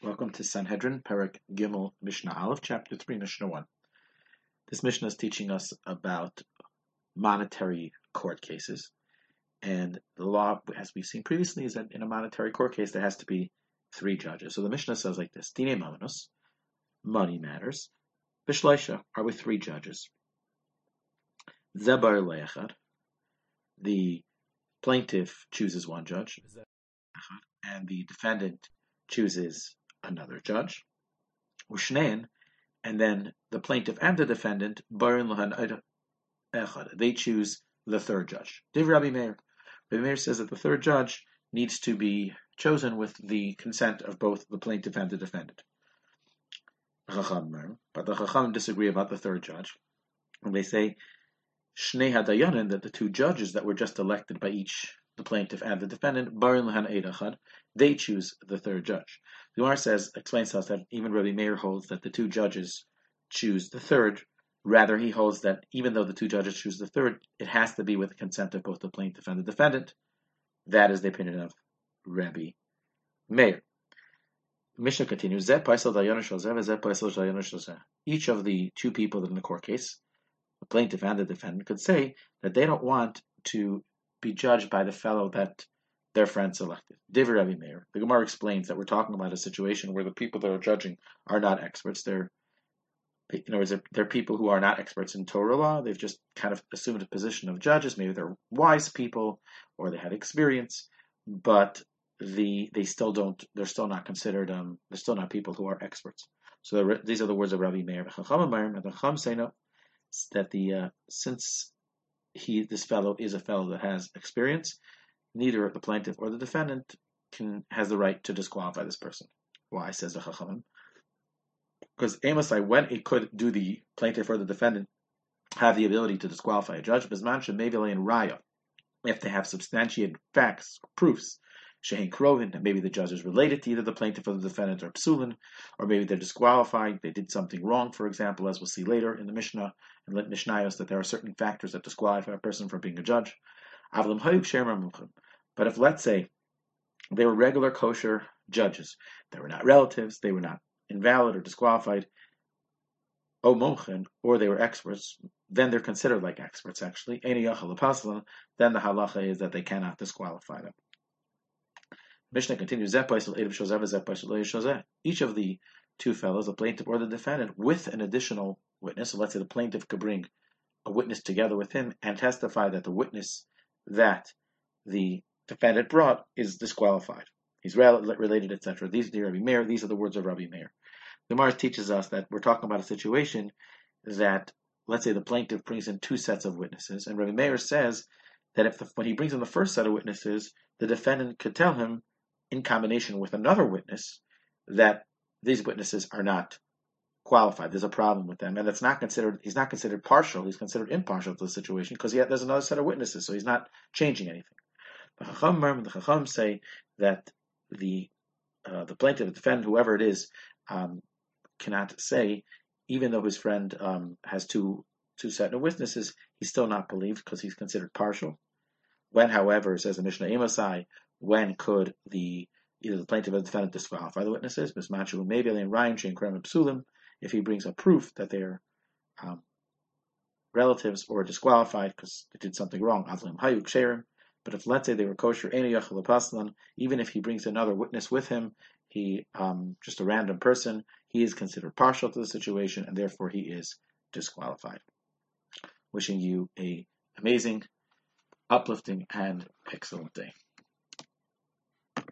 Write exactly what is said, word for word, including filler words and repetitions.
Welcome to Sanhedrin, Perek Gimel, Mishnah Aleph, Chapter three, Mishnah one. This Mishnah is teaching us about monetary court cases. And the law, as we've seen previously, is that in a monetary court case, there has to be three judges. So the Mishnah says like this: Dine Mamonos, money matters. Bishleisha, are with three judges. Zebar Le'echad, the plaintiff chooses one judge, and the defendant chooses another judge. Ushnein, and then the plaintiff and the defendant, barin lahan echad, they choose the third judge. Div Rabbi Meir. Rabbi Meir says that the third judge needs to be chosen with the consent of both the plaintiff and the defendant. But the Chacham disagree about the third judge, and they say Shnei Hadayanin, that the two judges that were just elected by each, the plaintiff and the defendant, barin lahan echad, they choose the third judge. The Gemara says, explains to us that even Rabbi Meir holds that the two judges choose the third. Rather, he holds that even though the two judges choose the third, it has to be with the consent of both the plaintiff and the defendant. That is the opinion of Rabbi Meir. Mishnah continues, each of the two people in the court case, the plaintiff and the defendant, could say that they don't want to be judged by the fellow that their friend selected. Divrei Rabbi Meir. The Gemara explains that we're talking about a situation where the people that are judging are not experts. They're, in other words, they're, they're people who are not experts in Torah law. They've just kind of assumed a position of judges. Maybe they're wise people or they had experience, but the they still don't. They're still not considered. Um, they're still not people who are experts. So these are the words of Rabbi Meir. The Chacham say no, that the uh, since he this fellow is a fellow that has experience, neither the plaintiff or the defendant can has the right to disqualify this person. Why, says the Chachamim? Because Amosai, when it could do the plaintiff or the defendant have the ability to disqualify a judge, Bisman Shemevele and Raya, if they have substantiated facts, proofs, Shehin Krovin, that maybe the judge is related to either the plaintiff or the defendant, or Psulin, or maybe they're disqualified, they did something wrong, for example, as we'll see later in the Mishnah and Mishnayos, that there are certain factors that disqualify a person from being a judge. But if, let's say, they were regular kosher judges, they were not relatives, they were not invalid or disqualified, o mochen, or they were experts, then they're considered like experts, actually. Then the halacha is that they cannot disqualify them. Mishnah continues, each of the two fellows, the plaintiff or the defendant, with an additional witness, so let's say the plaintiff could bring a witness together with him and testify that the witness that the defendant brought is disqualified. He's related, et cetera. These are Rabbi Meir. These are the words of Rabbi Meir. The Gemara teaches us that we're talking about a situation that, let's say, the plaintiff brings in two sets of witnesses, and Rabbi Meir says that if the, when he brings in the first set of witnesses, the defendant could tell him, in combination with another witness, that these witnesses are not qualified. There's a problem with them, and that's not considered. He's not considered partial. He's considered impartial to the situation because there's another set of witnesses, so he's not changing anything. The Chacham and the Chacham say that the uh, the plaintiff, the defendant, whoever it is, um, cannot say, even though his friend um, has two two set of witnesses, he's still not believed because he's considered partial. When, however, says the Mishnah Imosai, when could the either the plaintiff or the defendant disqualify the witnesses? Mismachu maybe and Ryan Shein Krem Psulim, if he brings a proof that they're um, relatives or disqualified because they did something wrong. Avlim Hayuk Sherim. But if, let's say, they were kosher, even if he brings another witness with him, he um, just a random person, he is considered partial to the situation, and therefore he is disqualified. Wishing you a amazing, uplifting, and excellent day.